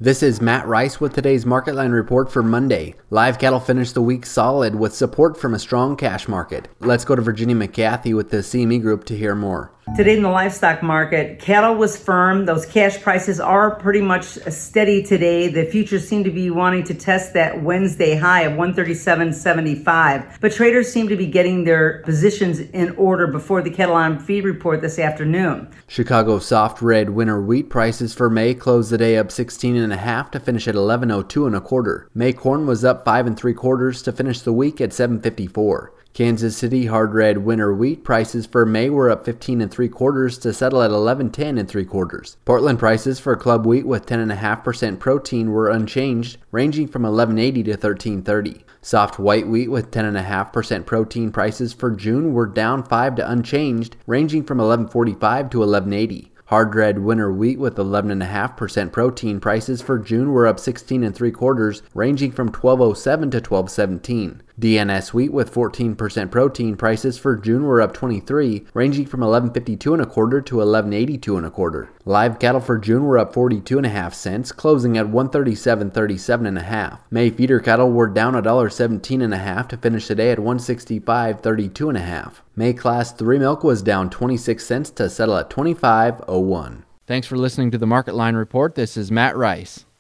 This is Matt Rice with today's Market Line report for Monday. Live cattle finished the week solid with support from a strong cash market. Let's go to Virginia McCarthy with the CME Group to hear more. Today in the livestock market, cattle was firm. Those cash prices are pretty much steady today. The futures seem to be wanting to test that Wednesday high of 137.75, but traders seem to be getting their positions in order before the cattle on feed report this afternoon. Chicago soft red winter wheat prices for May closed the day up 16.5 to finish at 11.02 1/4. May corn was up 5 3/4 to finish the week at 7.54. Kansas City hard red winter wheat prices for May were up 15 3/4 to settle at 11.10 3/4. Portland prices for club wheat with 10.5% protein were unchanged, ranging from 11.80 to 13.30. Soft white wheat with 10.5% protein prices for June were down 5 to unchanged, ranging from 11.45 to 11.80. Hard red winter wheat with 11.5% protein prices for June were up 16 3/4, ranging from 12.07 to 12.17. DNS wheat with 14% protein prices for June were up 23, ranging from 11.52 1/4 to 11.82 1/4. Live cattle for June were up 42.5 cents, closing at 137.37 1/2. May feeder cattle were down $1.17 1/2 to finish the day at 165.32 1/2. May class 3 milk was down 26 cents to settle at 25.01. Thanks for listening to the Market Line report. This is Matt Rice.